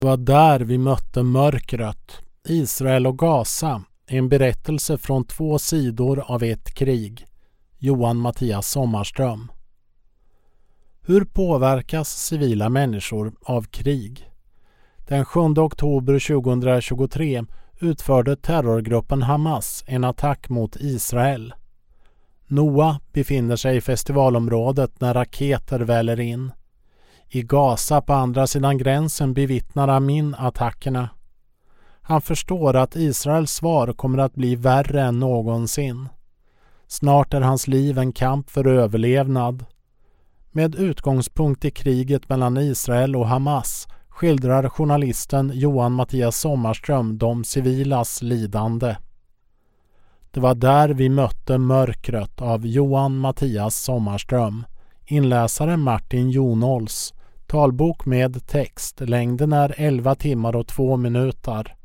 Det var där vi mötte mörkret. Israel och Gaza, en berättelse från 2 sidor av ett krig. Johan Mattias Sommarström. Hur påverkas civila människor av krig? Den 7 oktober 2023 utförde terrorgruppen Hamas en attack mot Israel. Noah befinner sig i festivalområdet när raketer väller in. I Gaza på andra sidan gränsen bevittnar Amin attackerna. Han förstår att Israels svar kommer att bli värre än någonsin. Snart är hans liv en kamp för överlevnad. Med utgångspunkt i kriget mellan Israel och Hamas skildrar journalisten Johan Mattias Sommarström de civilas lidande. Det var där vi mötte mörkret av Johan Mattias Sommarström. Inläsare Martin Jonols. Talbok med text. Längden är 11 timmar och 2 minuter.